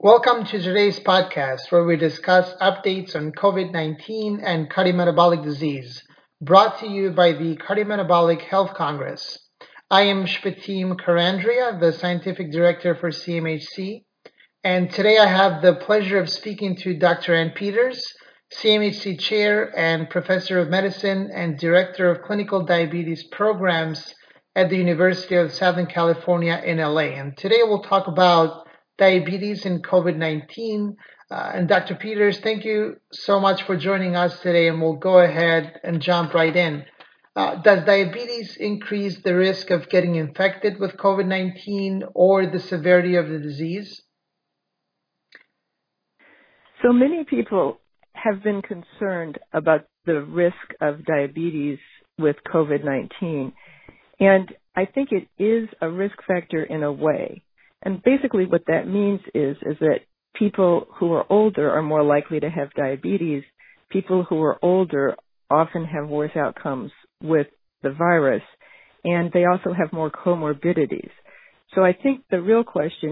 Welcome to today's podcast where we discuss updates on COVID 19 and cardiometabolic disease, brought to you by the Cardiometabolic Health Congress. I am Shpatim Karandria, the Scientific Director for CMHC, and today I have the pleasure of speaking to Dr. Ann Peters, CMHC Chair and Professor of Medicine and Director of Clinical Diabetes Programs at the University of Southern California in LA. And today we'll talk about diabetes and COVID 19. And Dr. Peters, thank you so much for joining us today, and we'll go ahead and jump right in. Does diabetes increase the risk of getting infected with COVID 19 or the severity of the disease? So many people have been concerned about the risk of diabetes with COVID-19, and I think it is a risk factor in a way. And basically what that means is that people who are older are more likely to have diabetes. People who are older often have worse outcomes with the virus, and they also have more comorbidities. So I think the real question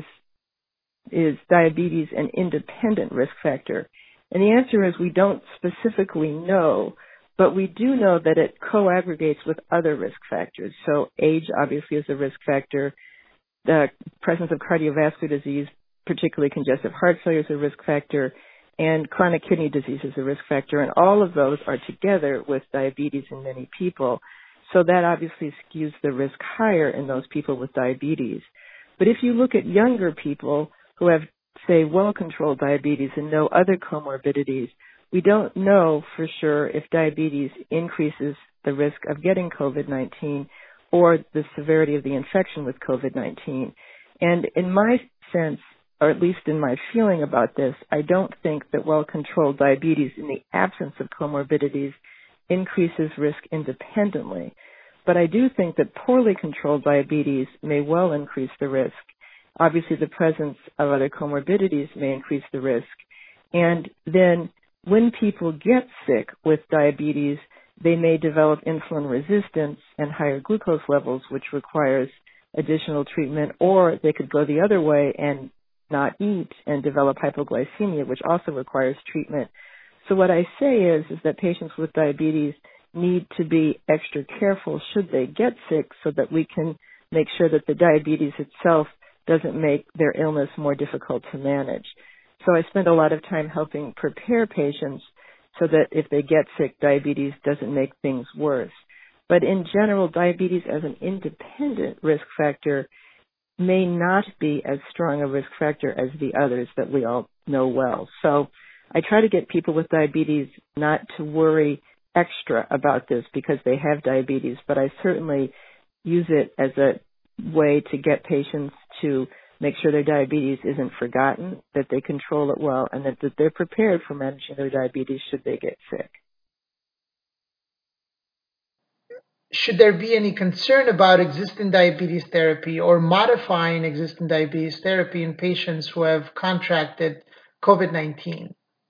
is diabetes an independent risk factor? And the answer is we don't specifically know, but we do know that it co-aggregates with other risk factors. So age obviously is a risk factor. The presence of cardiovascular disease, particularly congestive heart failure, is a risk factor, and chronic kidney disease is a risk factor. And all of those are together with diabetes in many people. So that obviously skews the risk higher in those people with diabetes. But if you look at younger people who have, say, well-controlled diabetes and no other comorbidities, we don't know for sure if diabetes increases the risk of getting COVID-19 or the severity of the infection with COVID-19. And in my sense, or at least in my feeling about this, I don't think that well-controlled diabetes in the absence of comorbidities increases risk independently. But I do think that poorly controlled diabetes may well increase the risk. Obviously, the presence of other comorbidities may increase the risk. And then when people get sick with diabetes, they may develop insulin resistance and higher glucose levels, which requires additional treatment, or they could go the other way and not eat and develop hypoglycemia, which also requires treatment. So what I say is that patients with diabetes need to be extra careful should they get sick so that we can make sure that the diabetes itself doesn't make their illness more difficult to manage. So I spend a lot of time helping prepare patients so that if they get sick, diabetes doesn't make things worse. But in general, diabetes as an independent risk factor may not be as strong a risk factor as the others that we all know well. So I try to get people with diabetes not to worry extra about this because they have diabetes, but I certainly use it as a way to get patients to make sure their diabetes isn't forgotten, that they control it well, and that they're prepared for managing their diabetes should they get sick. Should there be any concern about existing diabetes therapy or modifying existing diabetes therapy in patients who have contracted COVID 19?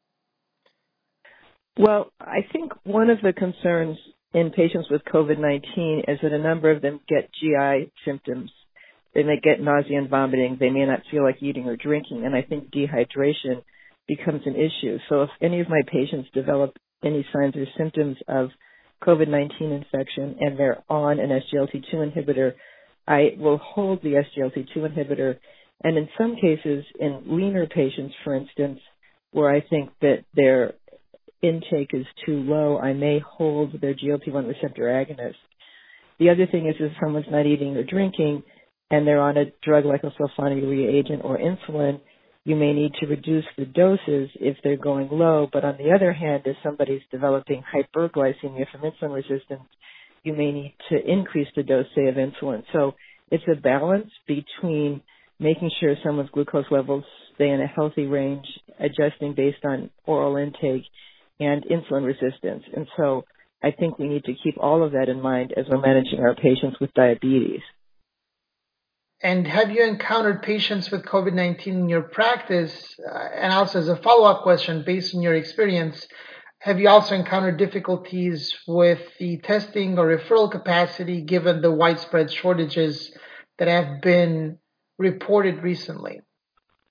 Well, I think one of the concerns in patients with COVID-19 is that a number of them get GI symptoms. They may get nausea and vomiting. They may not feel like eating or drinking, and I think dehydration becomes an issue. So if any of my patients develop any signs or symptoms of COVID-19 infection and they're on an SGLT2 inhibitor, I will hold the SGLT2 inhibitor. And in some cases, in leaner patients, for instance, where I think that their intake is too low, I may hold their GLP-1 receptor agonist. The other thing is if someone's not eating or drinking and they're on a drug like a sulfonylurea agent or insulin, you may need to reduce the doses if they're going low. But on the other hand, if somebody's developing hyperglycemia from insulin resistance, you may need to increase the dose, say, of insulin. So it's a balance between making sure someone's glucose levels stay in a healthy range, adjusting based on oral intake, and insulin resistance. And so I think we need to keep all of that in mind as we're managing our patients with diabetes. And have you encountered patients with COVID 19 in your practice? And also, as a follow up question, based on your experience, have you also encountered difficulties with the testing or referral capacity given the widespread shortages that have been reported recently?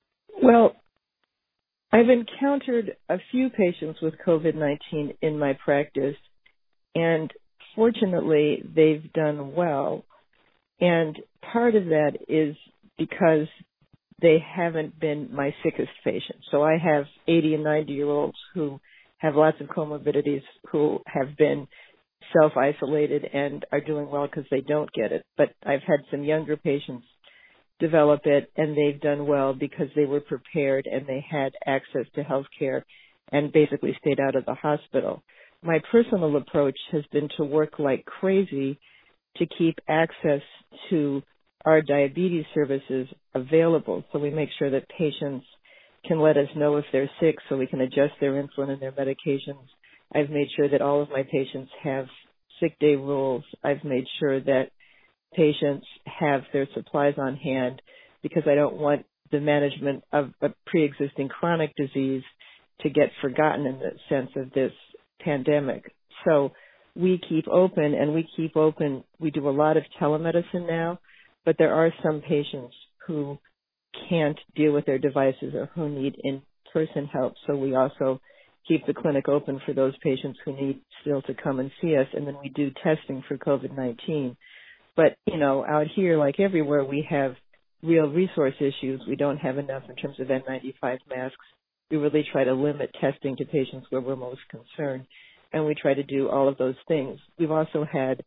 Well, I've encountered a few patients with COVID-19 in my practice, and fortunately, they've done well. And part of that is because they haven't been my sickest patients. So I have 80 and 90-year-olds who have lots of comorbidities, who have been self-isolated and are doing well because they don't get it. But I've had some younger patients develop it, and they've done well because they were prepared and they had access to health care and basically stayed out of the hospital. My personal approach has been to work like crazy to keep access to our diabetes services available, so we make sure that patients can let us know if they're sick so we can adjust their insulin and their medications. I've made sure that all of my patients have sick day rules. I've made sure that patients have their supplies on hand because I don't want the management of a pre-existing chronic disease to get forgotten in the sense of this pandemic. So we keep open, and we keep open. We do a lot of telemedicine now, but there are some patients who can't deal with their devices or who need in-person help. So we also keep the clinic open for those patients who need still to come and see us, and then we do testing for COVID-19. But, out here, like everywhere, we have real resource issues. We don't have enough in terms of N95 masks. We really try to limit testing to patients where we're most concerned, and we try to do all of those things. We've also had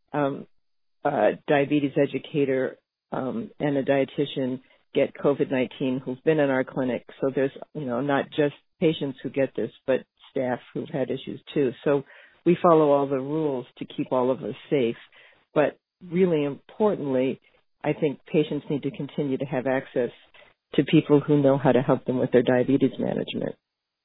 a diabetes educator and a dietitian get COVID-19 who've been in our clinic. So there's, not just patients who get this, but staff who've had issues too. So we follow all the rules to keep all of us safe. But really importantly, I think patients need to continue to have access to people who know how to help them with their diabetes management.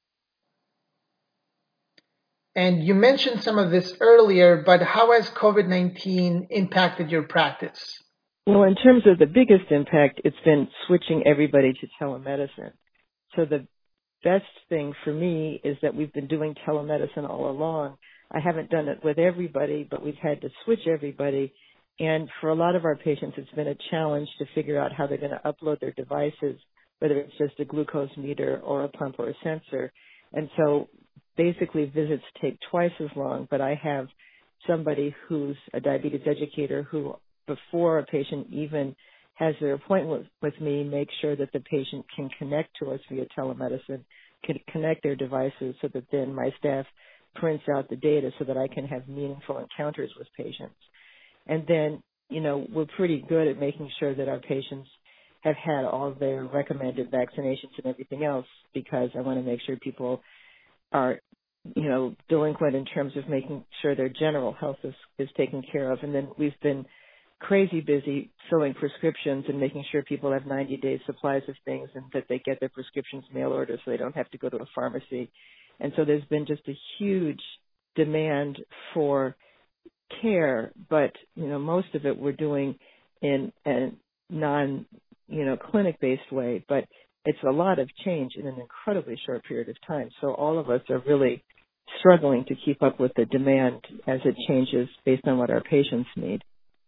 And you mentioned some of this earlier, but how has COVID-19 impacted your practice? Well, in terms of the biggest impact, it's been switching everybody to telemedicine. So the best thing for me is that we've been doing telemedicine all along. I haven't done it with everybody, but we've had to switch everybody. And for a lot of our patients, it's been a challenge to figure out how they're going to upload their devices, whether it's just a glucose meter or a pump or a sensor. And so basically visits take twice as long, but I have somebody who's a diabetes educator who, before a patient even has their appointment with me, make sure that the patient can connect to us via telemedicine, can connect their devices so that then my staff prints out the data so that I can have meaningful encounters with patients. And then, we're pretty good at making sure that our patients have had all their recommended vaccinations and everything else, because I want to make sure people are, delinquent in terms of making sure their general health is taken care of. And then we've been crazy busy filling prescriptions and making sure people have 90-day supplies of things and that they get their prescriptions mail order so they don't have to go to a pharmacy. And so there's been just a huge demand for care, but, most of it we're doing in a non, clinic-based way, but it's a lot of change in an incredibly short period of time. So all of us are really struggling to keep up with the demand as it changes based on what our patients need.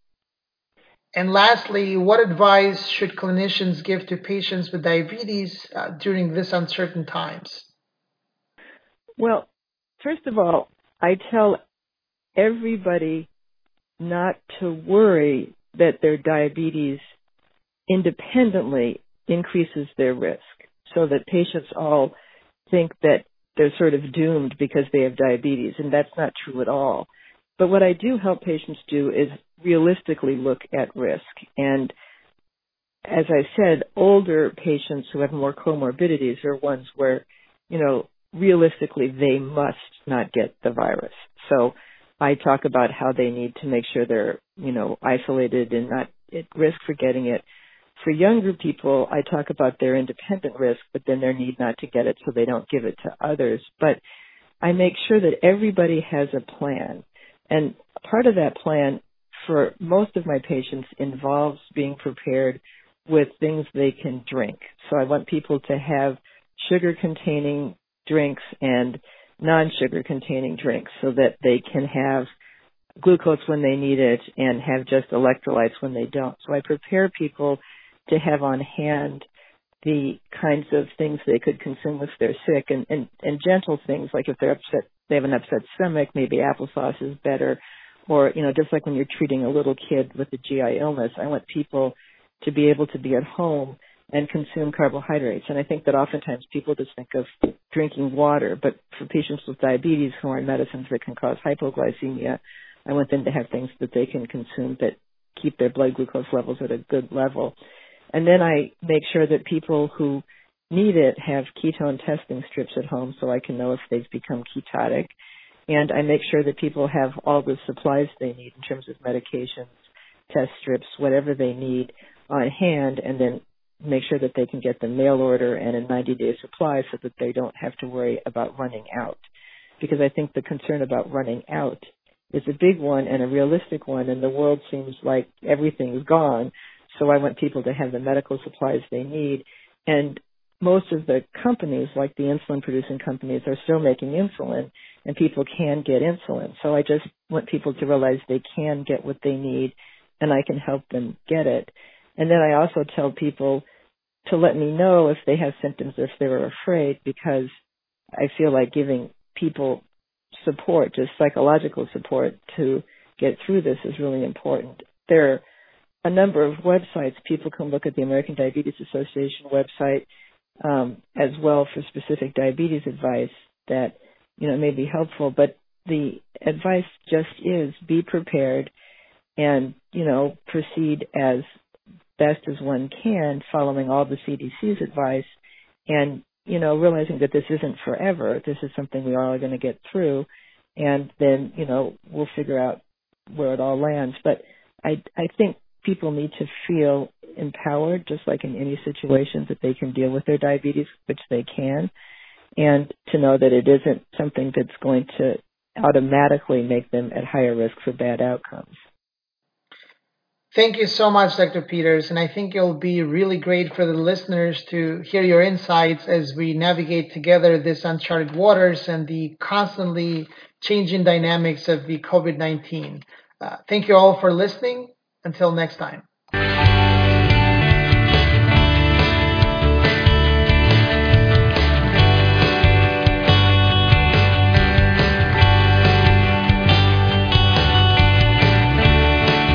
And lastly, what advice should clinicians give to patients with diabetes during this uncertain times? Well, first of all, I tell everybody not to worry that their diabetes independently increases their risk, so that patients all think that they're sort of doomed because they have diabetes, and that's not true at all. But what I do help patients do is realistically look at risk. And as I said, older patients who have more comorbidities are ones where, realistically they must not get the virus. So I talk about how they need to make sure they're, isolated and not at risk for getting it. For younger people, I talk about their independent risk, but then their need not to get it so they don't give it to others. But I make sure that everybody has a plan. And part of that plan for most of my patients involves being prepared with things they can drink. So I want people to have sugar-containing drinks and non-sugar containing drinks so that they can have glucose when they need it and have just electrolytes when they don't. So I prepare people to have on hand the kinds of things they could consume if they're sick, and gentle things like if they're upset, they have an upset stomach, maybe applesauce is better, or just like when you're treating a little kid with a GI illness, I want people to be able to be at home and consume carbohydrates. And I think that oftentimes people just think of drinking water, but for patients with diabetes who are on medicines that can cause hypoglycemia, I want them to have things that they can consume that keep their blood glucose levels at a good level. And then I make sure that people who need it have ketone testing strips at home so I can know if they've become ketotic. And I make sure that people have all the supplies they need in terms of medications, test strips, whatever they need on hand, and then make sure that they can get the mail order and a 90-day supply so that they don't have to worry about running out. Because I think the concern about running out is a big one and a realistic one, and the world seems like everything's gone. So I want people to have the medical supplies they need. And most of the companies, like the insulin-producing companies, are still making insulin, and people can get insulin. So I just want people to realize they can get what they need, and I can help them get it. And then I also tell people to let me know if they have symptoms or if they're afraid, because I feel like giving people support, just psychological support to get through this is really important. There are a number of websites. People can look at the American Diabetes Association website as well for specific diabetes advice that may be helpful. But the advice just is be prepared and proceed as best as one can, following all the CDC's advice, and realizing that this isn't forever. This is something we are all going to get through, and then we'll figure out where it all lands. But I think people need to feel empowered, just like in any situation, that they can deal with their diabetes, which they can, and to know that it isn't something that's going to automatically make them at higher risk for bad outcomes. Thank you so much, Dr. Peters. And I think it'll be really great for the listeners to hear your insights as we navigate together this uncharted waters and the constantly changing dynamics of the COVID-19. Thank you all for listening. Until next time.